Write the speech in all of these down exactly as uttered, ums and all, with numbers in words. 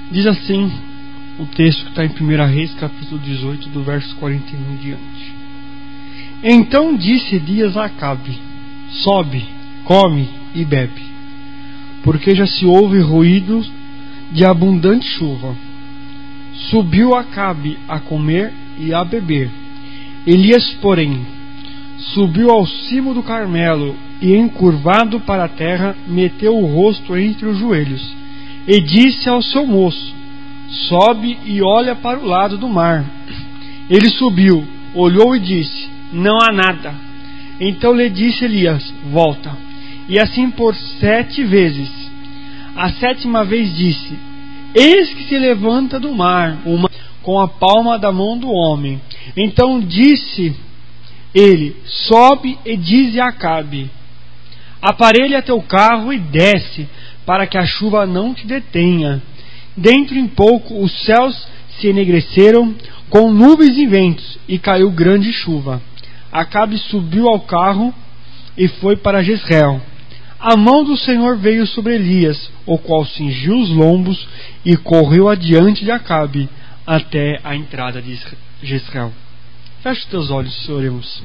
Diz assim o texto que está em primeira Reis, capítulo dezoito, do verso quarenta e um em diante. Então disse Elias a Acabe: sobe, come e bebe, porque já se ouve ruído de abundante chuva. Subiu Acabe a comer e a beber. Elias, porém, subiu ao cimo do Carmelo e, encurvado para a terra, meteu o rosto entre os joelhos e disse ao seu moço: sobe e olha para o lado do mar. Ele subiu, olhou e disse: não há nada. Então lhe disse Elias: volta. E assim por sete vezes. A sétima vez disse: eis que se levanta do mar uma com a palma da mão do homem. Então disse ele: sobe e dize a Acabe: aparelha teu carro e desce, para que a chuva não te detenha. Dentro em pouco os céus se enegreceram com nuvens e ventos, e caiu grande chuva. Acabe subiu ao carro e foi para Jezreel. A mão do Senhor veio sobre Elias, o qual cingiu os lombos e correu adiante de Acabe até a entrada de Jezreel. Feche os teus olhos, oremos.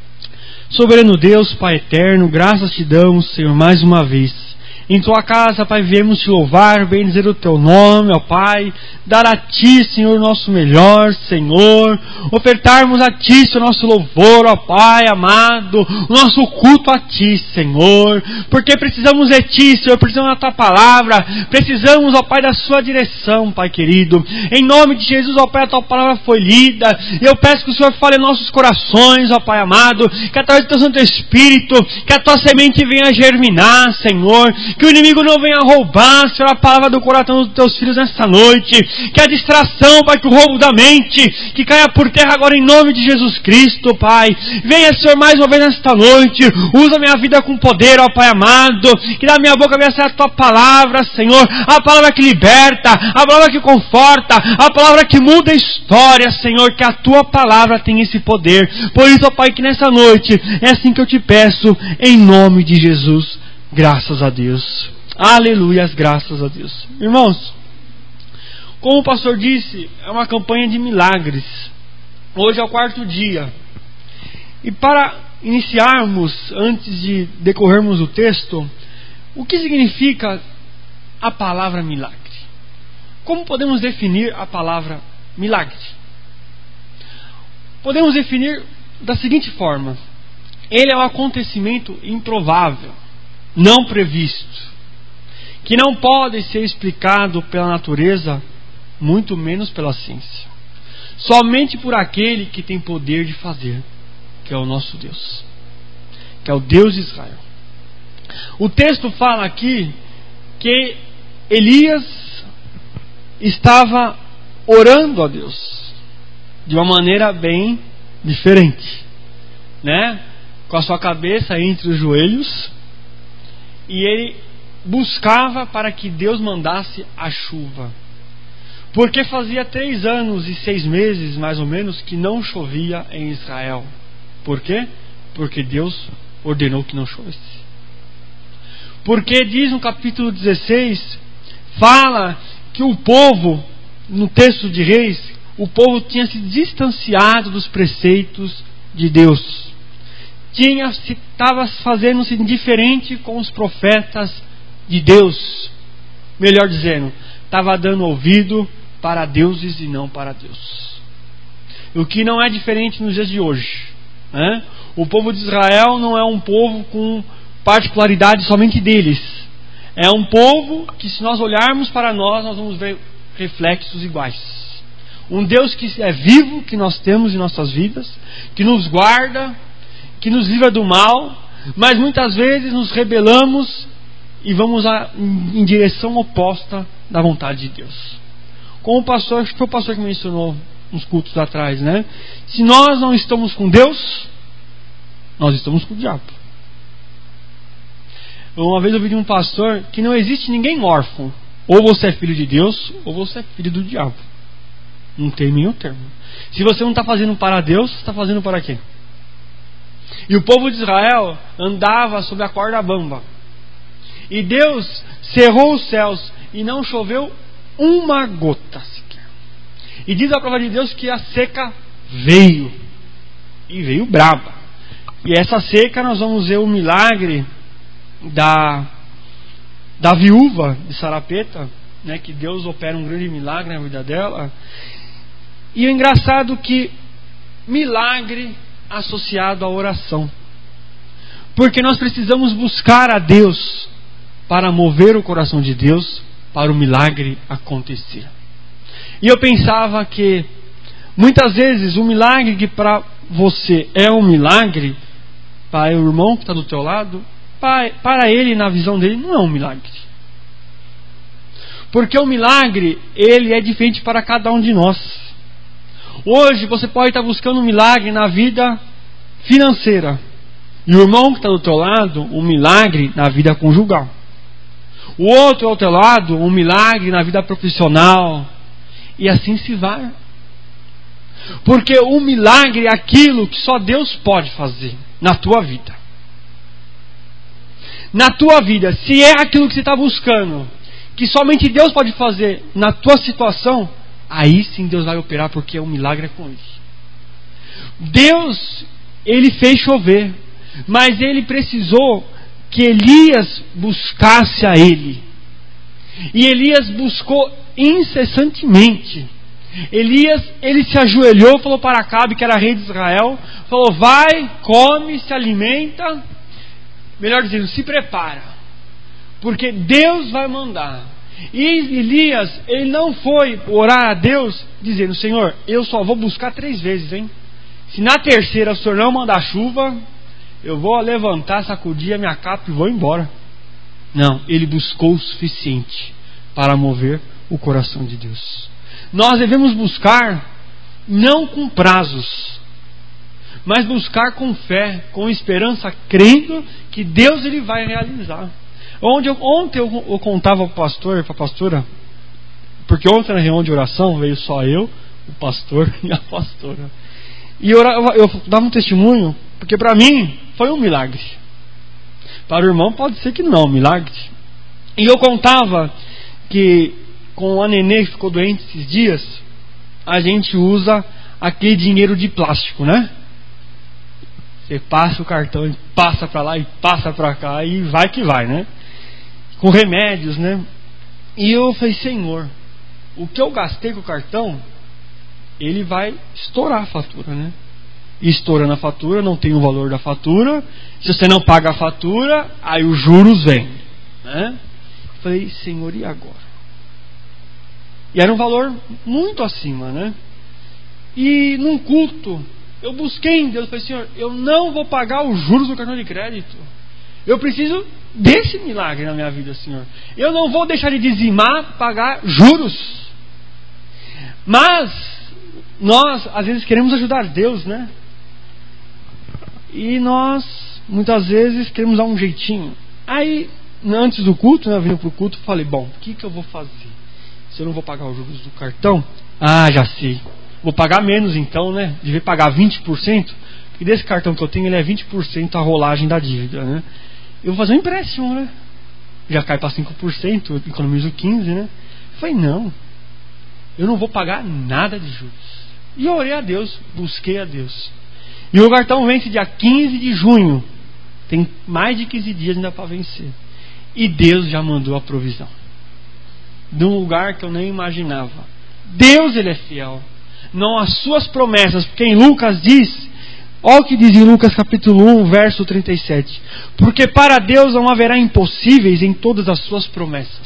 Soberano Deus, Pai eterno, graças te damos, Senhor, mais uma vez. Em tua casa, Pai, viemos te louvar, bendizer o teu nome, ó Pai, dar a ti, Senhor, o nosso melhor, Senhor, ofertarmos a ti, Senhor, nosso louvor, ó Pai amado, o nosso culto a ti, Senhor, porque precisamos de ti, Senhor, precisamos da tua palavra, precisamos, ó Pai, da sua direção, Pai querido. Em nome de Jesus, ó Pai, a tua palavra foi lida, e eu peço que o Senhor fale em nossos corações, ó Pai amado, que através do teu Santo Espírito, que a tua semente venha germinar, Senhor, que o inimigo não venha roubar, Senhor, a palavra do coração dos teus filhos nesta noite, que a distração, Pai, que o roubo da mente, que caia por terra agora em nome de Jesus Cristo, Pai. Venha, Senhor, mais uma vez nesta noite, usa minha vida com poder, ó Pai amado, que da minha boca venha ser a tua palavra, Senhor, a palavra que liberta, a palavra que conforta, a palavra que muda a história, Senhor, que a tua palavra tem esse poder. Por isso, ó Pai, que nessa noite, é assim que eu te peço, em nome de Jesus. Graças a Deus. Aleluias, graças a Deus. Irmãos, como o pastor disse, é uma campanha de milagres. Hoje é o quarto dia. E para iniciarmos, antes de decorrermos o texto, o que significa a palavra milagre? Como podemos definir a palavra milagre? Podemos definir da seguinte forma: ele é um acontecimento improvável, não previsto, que não pode ser explicado pela natureza, muito menos pela ciência, somente por aquele que tem poder de fazer, que é o nosso Deus, que é o Deus de Israel. O texto fala aqui que Elias estava orando a Deus de uma maneira bem diferente, né? Com a sua cabeça entre os joelhos, e ele buscava para que Deus mandasse a chuva, porque fazia três anos e seis meses, mais ou menos, que não chovia em Israel. Por quê? Porque Deus ordenou que não chovesse. Porque diz no capítulo dezesseis, fala que o povo, no texto de Reis, o povo tinha se distanciado dos preceitos de Deus, tinha estava fazendo-se indiferente com os profetas de Deus, melhor dizendo, estava dando ouvido para deuses e não para Deus. O que não é diferente nos dias de hoje, né? O povo de Israel não é um povo com particularidade somente deles, é um povo que, se nós olharmos para nós, nós vamos ver reflexos iguais. Um Deus que é vivo, que nós temos em nossas vidas, que nos guarda, que nos livra do mal, mas muitas vezes nos rebelamos e vamos a, em, em direção oposta da vontade de Deus. Como o pastor, acho que foi o pastor que mencionou uns cultos atrás, né? Se nós não estamos com Deus, nós estamos com o diabo. Uma vez eu ouvi de um pastor que não existe ninguém órfão. Ou você é filho de Deus, ou você é filho do diabo. Não tem nenhum termo. Se você não está fazendo para Deus, você está fazendo para quem? E o povo de Israel andava sobre a corda bamba. E Deus cerrou os céus e não choveu uma gota sequer. E diz a palavra de Deus que a seca veio. E veio braba. E essa seca nós vamos ver o milagre da, da viúva de Sarapeta, né, que Deus opera um grande milagre na vida dela. E o engraçado que milagre associado à oração. Porque nós precisamos buscar a Deus para mover o coração de Deus para o milagre acontecer. E eu pensava que muitas vezes o milagre que para você é um milagre, para o irmão que está do teu lado, para ele, na visão dele, não é um milagre. Porque o milagre, ele é diferente para cada um de nós. Hoje você pode estar buscando um milagre na vida financeira. E o irmão que está do teu lado, um milagre na vida conjugal. O outro ao teu lado, um milagre na vida profissional. E assim se vai. Porque o milagre é aquilo que só Deus pode fazer na tua vida. Na tua vida, se é aquilo que você está buscando, que somente Deus pode fazer na tua situação, aí sim Deus vai operar, porque o milagre é com Ele. Deus, Ele fez chover, mas Ele precisou que Elias buscasse a Ele. E Elias buscou incessantemente. Elias, ele se ajoelhou, falou para Acabe, que era rei de Israel, falou: vai, come, se alimenta, melhor dizendo, se prepara, porque Deus vai mandar. E Elias, ele não foi orar a Deus dizendo: Senhor, eu só vou buscar três vezes, hein? Se na terceira o Senhor não mandar chuva, eu vou levantar, sacudir a minha capa e vou embora. Não, ele buscou o suficiente para mover o coração de Deus. Nós devemos buscar não com prazos, mas buscar com fé, com esperança, crendo que Deus ele vai realizar. Onde eu, ontem eu, eu contava para o pastor, para a pastora, porque ontem na reunião de oração veio só eu, o pastor e a pastora. E eu, eu dava um testemunho, porque para mim foi um milagre. Para o irmão pode ser que não, um milagre. E eu contava que com a nenê que ficou doente esses dias, a gente usa aquele dinheiro de plástico, né? Você passa o cartão e passa para lá e passa para cá e vai que vai, né? Com remédios, né? E eu falei: Senhor, o que eu gastei com o cartão, ele vai estourar a fatura, né? E estourando a fatura, não tem o valor da fatura. Se você não paga a fatura, aí os juros vêm, né? Eu falei: Senhor, e agora? E era um valor muito acima, né? E num culto, eu busquei em Deus, falei: Senhor, eu não vou pagar os juros do cartão de crédito. Eu preciso desse milagre na minha vida, Senhor. Eu não vou deixar de dizimar, pagar juros. Mas nós, às vezes, queremos ajudar Deus, né? E nós, muitas vezes, queremos dar um jeitinho. Aí, antes do culto, né, eu vim para o culto e falei: bom, o que, que eu vou fazer? Se eu não vou pagar os juros do cartão, ah, já sei. Vou pagar menos então, né? Devia pagar vinte por cento, porque desse cartão que eu tenho, ele é vinte por cento a rolagem da dívida, né? Eu vou fazer um empréstimo, né? Já cai para cinco por cento, eu economizo quinze por cento, né? Eu falei: não, eu não vou pagar nada de juros. E eu orei a Deus, busquei a Deus. E o cartão vence dia quinze de junho. Tem mais de quinze dias ainda para vencer. E Deus já mandou a provisão. De um lugar que eu nem imaginava. Deus, ele é fiel. Não as suas promessas, porque em Lucas diz, olha o que diz em Lucas capítulo um, verso trinta e sete: porque para Deus não haverá impossíveis em todas as suas promessas.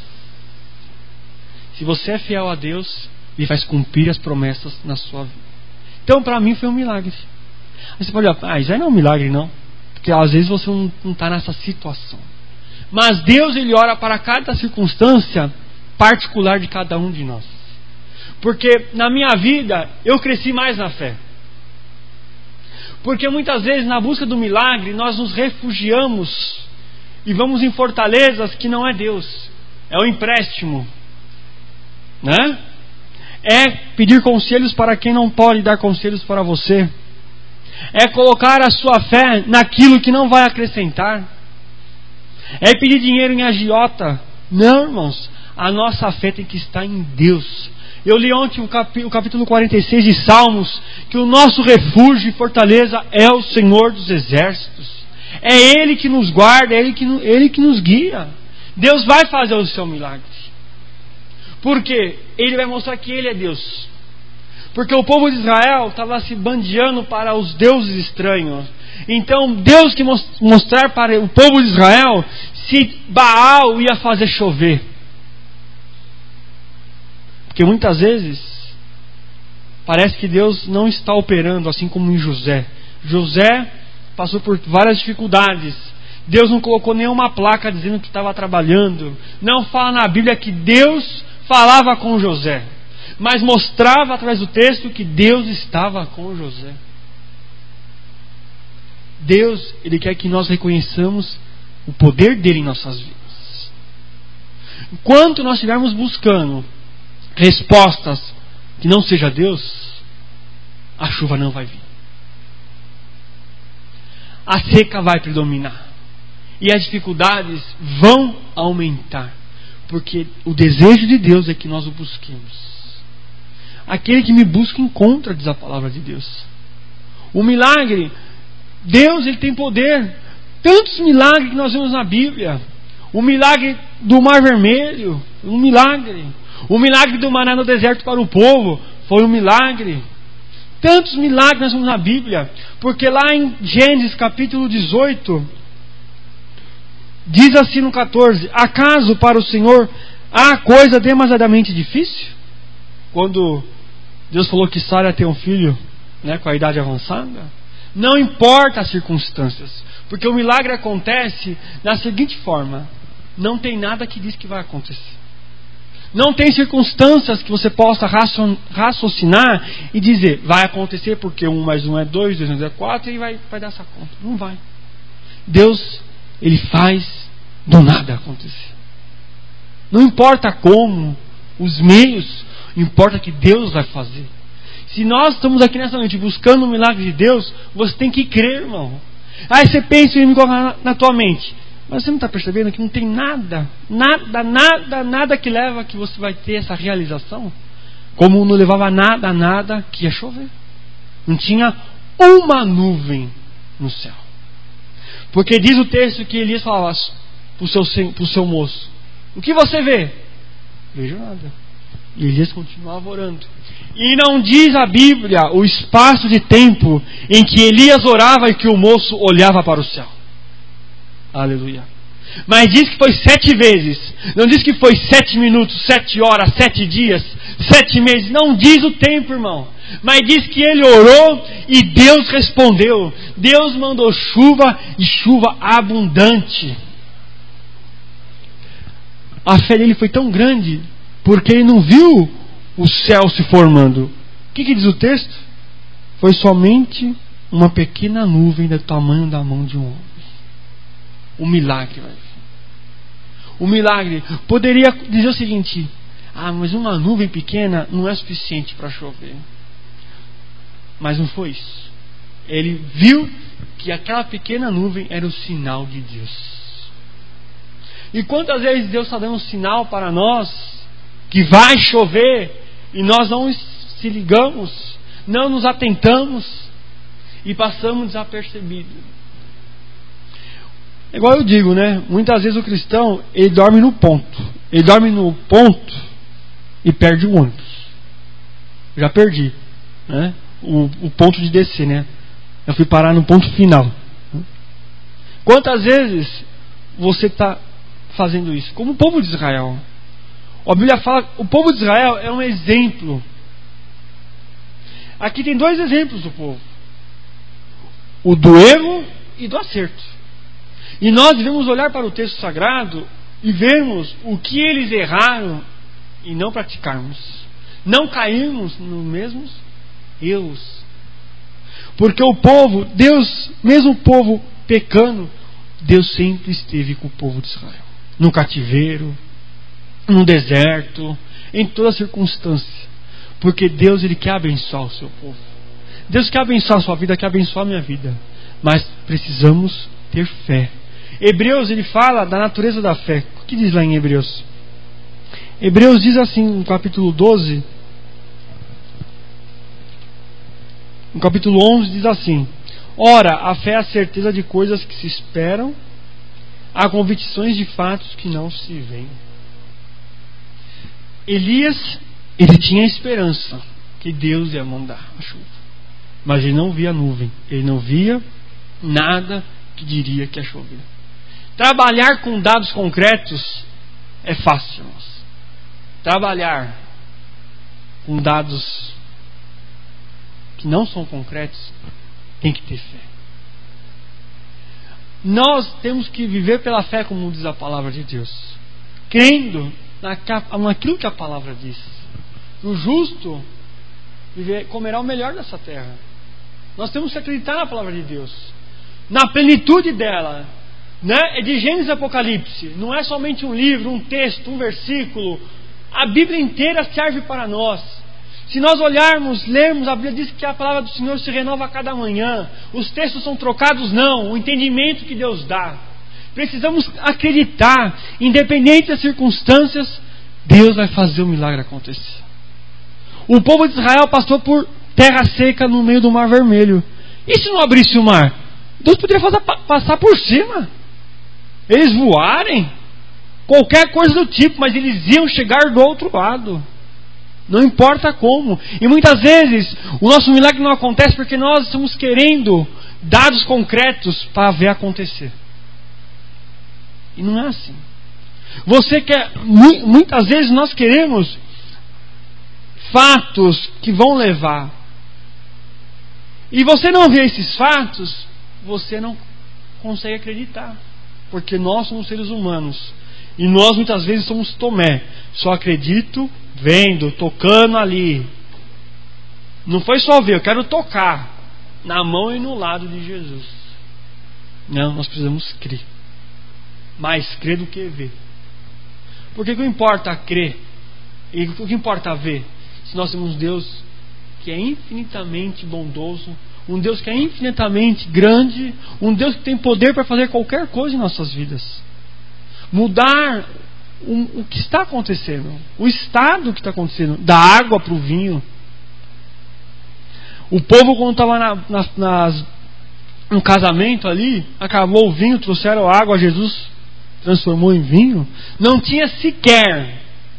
Se você é fiel a Deus, Ele faz cumprir as promessas na sua vida. Então para mim foi um milagre. Aí você pode olhar: ah, isso aí não é um milagre não, porque às vezes você não está nessa situação. Mas Deus, ele olha para cada circunstância particular de cada um de nós. Porque na minha vida eu cresci mais na fé. Porque muitas vezes na busca do milagre nós nos refugiamos e vamos em fortalezas que não é Deus, é o empréstimo, né? É pedir conselhos para quem não pode dar conselhos para você. É colocar a sua fé naquilo que não vai acrescentar. É pedir dinheiro em agiota. Não, irmãos. A nossa fé tem que estar em Deus. Eu li ontem o, cap, o capítulo quarenta e seis de Salmos, que o nosso refúgio e fortaleza é o Senhor dos Exércitos. É Ele que nos guarda, é Ele que, Ele que nos guia. Deus vai fazer o seu milagre. Por quê? Ele vai mostrar que Ele é Deus. Porque o povo de Israel estava se bandeando para os deuses estranhos. Então Deus que mostrar para o povo de Israel se Baal ia fazer chover. Porque muitas vezes parece que Deus não está operando, assim como em José. José passou por várias dificuldades. Deus não colocou nenhuma placa dizendo que estava trabalhando. Não fala na Bíblia que Deus falava com José, mas mostrava através do texto que Deus estava com José. Deus, Ele quer que nós reconheçamos o poder dele em nossas vidas. Enquanto nós estivermos buscando respostas que não seja Deus, a chuva não vai vir. A seca vai predominar. E as dificuldades vão aumentar. Porque o desejo de Deus é que nós o busquemos. Aquele que me busca encontra, diz a palavra de Deus. O milagre, Deus, Ele tem poder. Tantos milagres que nós vemos na Bíblia. O milagre do Mar Vermelho, um milagre. O milagre do maná no deserto para o povo foi um milagre. Tantos milagres nós vemos na Bíblia. Porque lá em Gênesis capítulo dezoito, diz assim no catorze: acaso para o Senhor há coisa demasiadamente difícil? Quando Deus falou que Sara ia ter um filho, né, com a idade avançada. Não importa as circunstâncias, porque o milagre acontece da seguinte forma: não tem nada que diz que vai acontecer. Não tem circunstâncias que você possa raciocinar e dizer, vai acontecer porque um mais um é dois, dois mais um é quatro, e vai, vai dar essa conta. Não vai. Deus, Ele faz do nada acontecer. Não importa como, os meios, importa que Deus vai fazer. Se nós estamos aqui nessa noite buscando o milagre de Deus, você tem que crer, irmão. Aí você pensa e me coloca na tua mente, mas você não está percebendo que não tem nada, nada, nada, nada que leva que você vai ter essa realização? Como não levava nada, nada que ia chover. Não tinha uma nuvem no céu. Porque diz o texto que Elias falava para o seu, pro seu moço: o que você vê? Vejo nada. E Elias continuava orando. E não diz a Bíblia o espaço de tempo em que Elias orava e que o moço olhava para o céu. Aleluia. Mas diz que foi sete vezes. Não diz que foi sete minutos, sete horas, sete dias, sete meses. Não diz o tempo, irmão. Mas diz que ele orou e Deus respondeu. Deus mandou chuva e chuva abundante. A fé dele foi tão grande porque ele não viu o céu se formando. O que, que diz o texto? Foi somente uma pequena nuvem do tamanho da mão de um homem. O milagre vai vir. O milagre poderia dizer o seguinte: ah, mas uma nuvem pequena não é suficiente para chover. Mas não foi isso. Ele viu que aquela pequena nuvem era o sinal de Deus. E quantas vezes Deus está dando um sinal para nós que vai chover e nós não se ligamos, não nos atentamos e passamos desapercebidos. É igual eu digo, né? Muitas vezes o cristão, ele dorme no ponto. Ele dorme no ponto e perde o ônibus. Já perdi, né? O, o ponto de descer, né? Eu fui parar no ponto final. Quantas vezes você está fazendo isso? Como o povo de Israel. A Bíblia fala, o povo de Israel é um exemplo. Aqui tem dois exemplos do povo: o do erro e do acerto. E nós devemos olhar para o texto sagrado e vermos o que eles erraram e não praticarmos. Não cairmos nos mesmos erros. Porque o povo, Deus, mesmo o povo pecando, Deus sempre esteve com o povo de Israel. No cativeiro, no deserto, em toda circunstância. Porque Deus, Ele quer abençoar o seu povo. Deus quer abençoar a sua vida, quer abençoar a minha vida. Mas precisamos ter fé. Hebreus, ele fala da natureza da fé. O que diz lá em Hebreus? Hebreus diz assim, no capítulo doze, no capítulo onze diz assim: ora, a fé é a certeza de coisas que se esperam, há convicções de fatos que não se veem. Elias, ele tinha esperança que Deus ia mandar a chuva, mas ele não via a nuvem, ele não via nada que diria que ia chover. Trabalhar com dados concretos é fácil, irmãos. Trabalhar com dados que não são concretos tem que ter fé. Nós temos que viver pela fé, como diz a palavra de Deus, crendo naquilo que a palavra diz. O justo viver, comerá o melhor dessa terra. Nós temos que acreditar na palavra de Deus, na plenitude dela, né? É de Gênesis e Apocalipse. Não é somente um livro, um texto, um versículo. A Bíblia inteira serve para nós. Se nós olharmos, lermos, a Bíblia diz que a palavra do Senhor se renova a cada manhã. Os textos são trocados? Não. O entendimento que Deus dá. Precisamos acreditar, independente das circunstâncias, Deus vai fazer o milagre acontecer. O povo de Israel passou por terra seca no meio do Mar Vermelho. E se não abrisse o mar? Deus poderia fazer, passar por cima. Eles voarem, qualquer coisa do tipo, mas eles iam chegar do outro lado. Não importa como. E muitas vezes o nosso milagre não acontece porque nós estamos querendo dados concretos para ver acontecer. E não é assim. Você quer, muitas vezes nós queremos fatos que vão levar. E você não vê esses fatos, você não consegue acreditar. Porque nós somos seres humanos. E nós muitas vezes somos Tomé. Só acredito vendo, tocando ali. Não foi só ver, eu quero tocar na mão e no lado de Jesus. Não, nós precisamos crer. Mais crer do que ver. Porque o que importa crer e o que importa ver? Se nós temos um Deus que é infinitamente bondoso, um Deus que é infinitamente grande, um Deus que tem poder para fazer qualquer coisa em nossas vidas. Mudar o, o que está acontecendo, o estado que está acontecendo, da água para o vinho. O povo, quando estava na, nas, nas, no casamento ali, acabou o vinho, trouxeram água, Jesus transformou em vinho. Não tinha sequer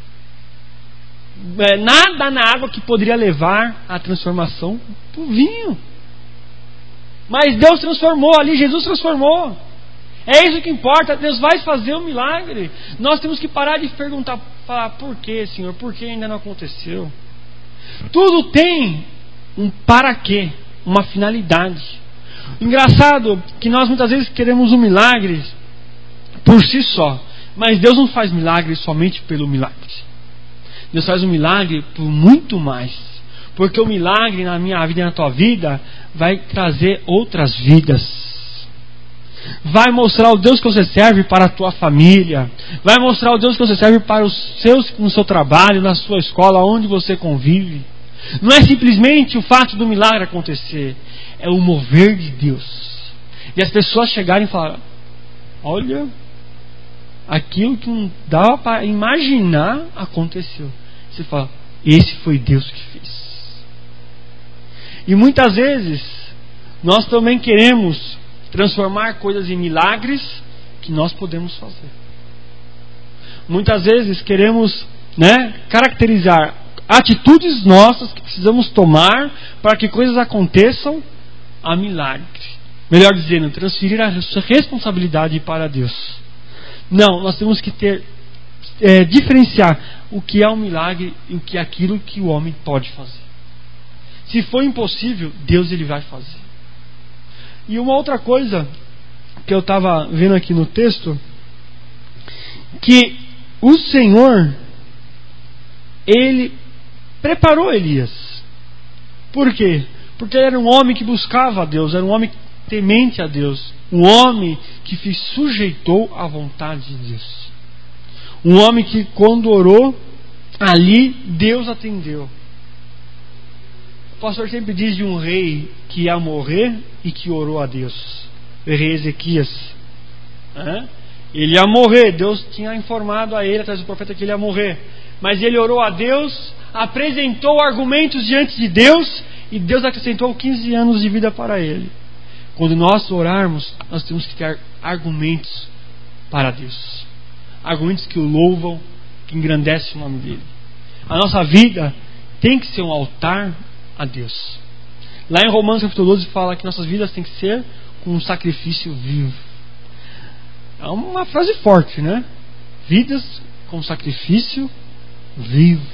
é, nada na água que poderia levar a transformação para o vinho. Mas Deus transformou ali, Jesus transformou. É isso que importa, Deus vai fazer um milagre. Nós temos que parar de perguntar, falar, por que, Senhor? Por que ainda não aconteceu? Tudo tem um para quê, uma finalidade. Engraçado que nós muitas vezes queremos um milagre por si só, mas Deus não faz milagre somente pelo milagre. Deus faz um milagre por muito mais. Porque o milagre na minha vida e na tua vida vai trazer outras vidas. Vai mostrar o Deus que você serve para a tua família. Vai mostrar o Deus que você serve para os seus, no seu trabalho, na sua escola, onde você convive. Não é simplesmente o fato do milagre acontecer. É o mover de Deus. E as pessoas chegarem e falar: olha, aquilo que não dava para imaginar aconteceu. Você fala: esse foi Deus que fez. E muitas vezes nós também queremos transformar coisas em milagres que nós podemos fazer. Muitas vezes queremos, né, caracterizar atitudes nossas que precisamos tomar para que coisas aconteçam a milagre. Melhor dizendo, transferir a responsabilidade para Deus. Não, nós temos que ter é, diferenciar o que é um milagre e o que é aquilo que o homem pode fazer. Se for impossível, Deus ele vai fazer. E uma outra coisa que eu estava vendo aqui no texto, que o Senhor, ele preparou Elias. Por quê? Porque ele era um homem que buscava a Deus, era um homem temente a Deus, um homem que se sujeitou à vontade de Deus, um homem que quando orou ali, Deus atendeu. O pastor sempre diz de um rei que ia morrer e que orou a Deus. O rei Ezequias, né? Ele ia morrer, Deus tinha informado a ele através do profeta que ele ia morrer, Mas ele orou a Deus, apresentou argumentos diante de Deus, e Deus acrescentou quinze anos de vida para ele. Quando nós orarmos, nós temos que ter argumentos para Deus. Argumentos que o louvam, que engrandecem o nome dele. A nossa vida tem que ser um altar a Deus. Lá em Romanos capítulo doze fala que nossas vidas têm que ser como um sacrifício vivo. É uma frase forte, né? Vidas como sacrifício vivo.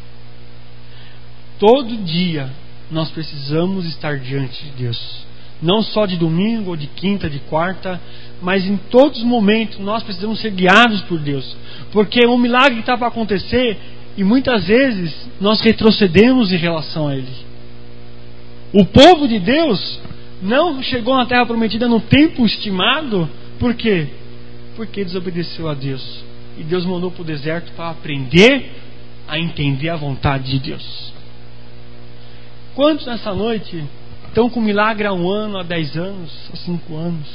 Todo dia nós precisamos estar diante de Deus. Não só de domingo, ou de quinta, de quarta, mas em todos os momentos nós precisamos ser guiados por Deus. Porque um milagre está para acontecer e muitas vezes nós retrocedemos em relação a ele. O povo de Deus não chegou na terra prometida no tempo estimado. Por quê? Porque desobedeceu a Deus. E Deus mandou para o deserto para aprender a entender a vontade de Deus. Quantos nessa noite estão com milagre há um ano, há dez anos, há cinco anos?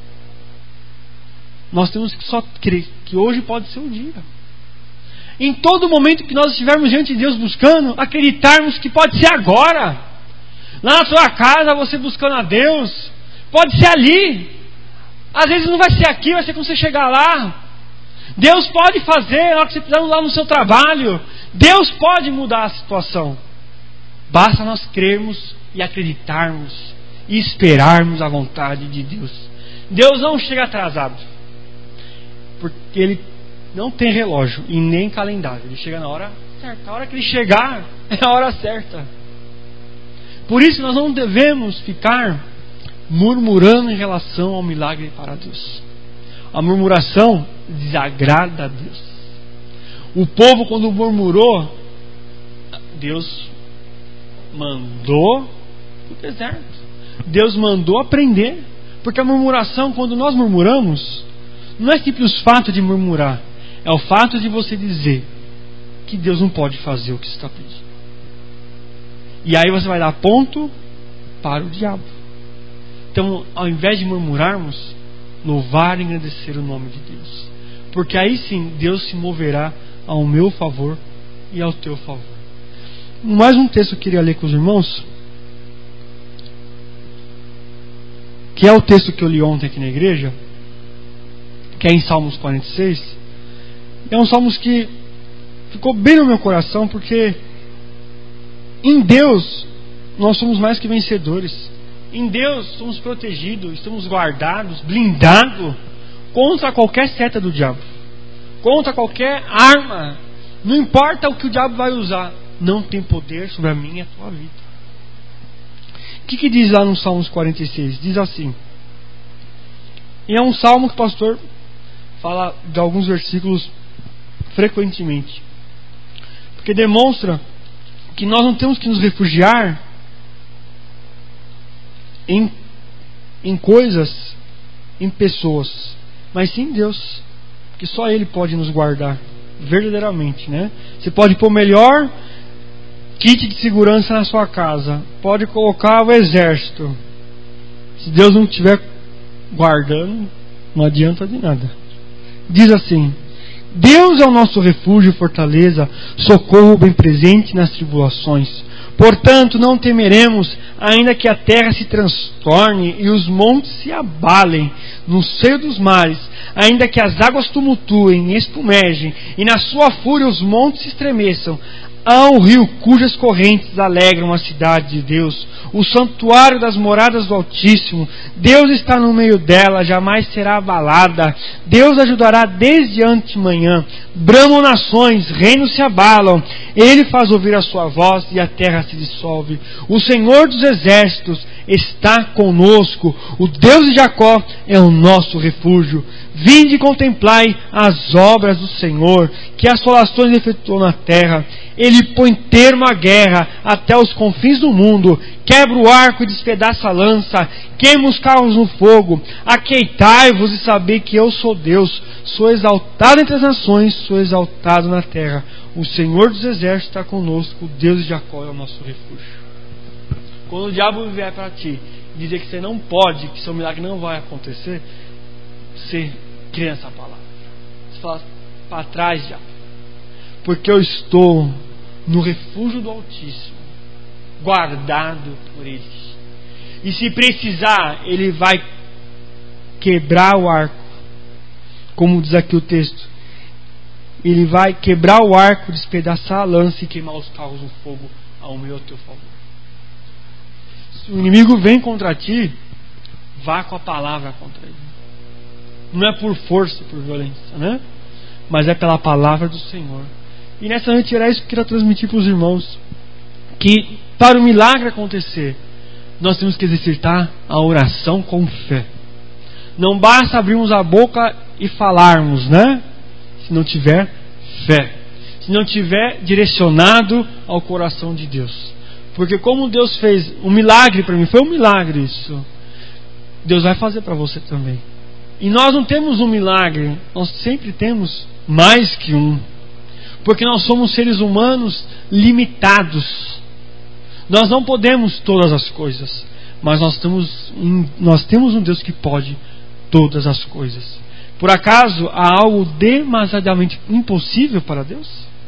Nós temos que só crer que hoje pode ser o dia. Em todo momento que nós estivermos diante de Deus buscando, acreditarmos que pode ser agora. Lá na sua casa, você buscando a Deus, pode ser ali. Às vezes não vai ser aqui, vai ser quando você chegar lá. Deus pode fazer na hora que você estiver lá no seu trabalho. Deus pode mudar a situação. Basta nós crermos e acreditarmos e esperarmos a vontade de Deus. Deus não chega atrasado, porque Ele não tem relógio e nem calendário. Ele chega na hora certa. A hora que Ele chegar é a hora certa. Por isso nós não devemos ficar murmurando em relação ao milagre para Deus. A murmuração desagrada a Deus. O povo, quando murmurou, Deus mandou para o deserto. Deus mandou aprender. Porque a murmuração, quando nós murmuramos, não é simples o fato de murmurar, é o fato de você dizer que Deus não pode fazer o que você está pedindo. E aí você vai dar ponto para o diabo. Então, ao invés de murmurarmos, louvar e engrandecer o nome de Deus. Porque aí sim, Deus se moverá ao meu favor e ao teu favor. Mais um texto que eu queria ler com os irmãos, que é o texto que eu li ontem aqui na igreja, que é em Salmos quarenta e seis. É um Salmos que ficou bem no meu coração, porque em Deus nós somos mais que vencedores. Em Deus somos protegidos, estamos guardados, blindados contra qualquer seta do diabo, contra qualquer arma. Não importa o que o diabo vai usar, não tem poder sobre a minha e a tua vida. O que, que diz lá no Salmos quarenta e seis? Diz assim, e é um salmo que o pastor fala de alguns versículos frequentemente, porque demonstra que nós não temos que nos refugiar em, em coisas, em pessoas, mas sim em Deus, que só Ele pode nos guardar verdadeiramente, né? Você pode pôr o melhor kit de segurança na sua casa, pode colocar o exército, se Deus não estiver guardando, não adianta de nada. Diz assim: Deus é o nosso refúgio e fortaleza, socorro bem presente nas tribulações. Portanto, não temeremos, ainda que a terra se transtorne e os montes se abalem no seio dos mares, ainda que as águas tumultuem e espumejem, e na sua fúria os montes se estremeçam. Há um rio cujas correntes alegram a cidade de Deus, o santuário das moradas do Altíssimo. Deus está no meio dela, jamais será abalada. Deus ajudará desde antemanhã. Bramam nações, reinos se abalam. Ele faz ouvir a sua voz e a terra se dissolve. O Senhor dos exércitos está conosco. O Deus de Jacó é o nosso refúgio. Vinde e contemplai as obras do Senhor, que assolações efetuou na terra. Ele põe termo à guerra até os confins do mundo, quebra o arco e despedaça a lança, queima os carros no fogo. Aqueitai-vos e sabei que eu sou Deus, sou exaltado entre as nações, sou exaltado na terra. O Senhor dos exércitos está conosco, o Deus de Jacó é o nosso refúgio. Quando o diabo vier para ti dizer que você não pode, que seu milagre não vai acontecer, você crê nessa palavra. Você fala, para trás, diabo. porque eu estou no refúgio do Altíssimo, guardado por Ele. E se precisar, Ele vai quebrar o arco, como diz aqui o texto. Ele vai quebrar o arco, despedaçar a lança e queimar os carros no fogo ao meu e ao teu favor. Se o inimigo vem contra ti, vá com a palavra contra ele. Não é por força, por violência, né? Mas é pela palavra do Senhor. E nessa noite era isso que eu queria transmitir para os irmãos, que para o milagre acontecer, nós temos que exercitar a oração com fé. Não basta abrirmos a boca e falarmos, né? Se não tiver fé, se não tiver direcionado ao coração de Deus. Porque como Deus fez um milagre para mim, foi um milagre isso, Deus vai fazer para você também. E nós não temos um milagre, nós sempre temos mais que um, porque nós somos seres humanos limitados. Nós não podemos todas as coisas, mas nós temos, nós temos um Deus que pode todas as coisas. Por acaso há algo demasiadamente impossível para Deus?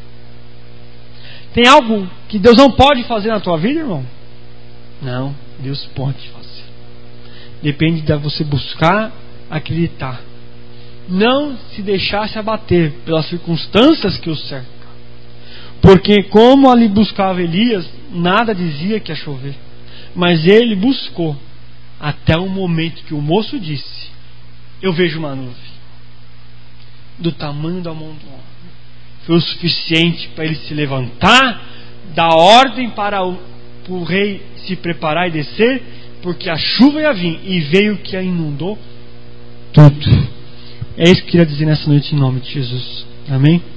Tem algo que Deus não pode fazer na tua vida, irmão? Não, Deus pode fazer. Depende de você buscar, acreditar. Não se deixar se abater pelas circunstâncias que o cercam. Porque como ali buscava Elias, nada dizia que ia chover. Mas ele buscou até o momento que o moço disse: eu vejo uma nuvem do tamanho da mão do homem. Foi o suficiente para ele se levantar, dar ordem para o, para o rei se preparar e descer, porque a chuva ia vir, e veio que a inundou tudo. É isso que eu queria dizer nessa noite em nome de Jesus. Amém?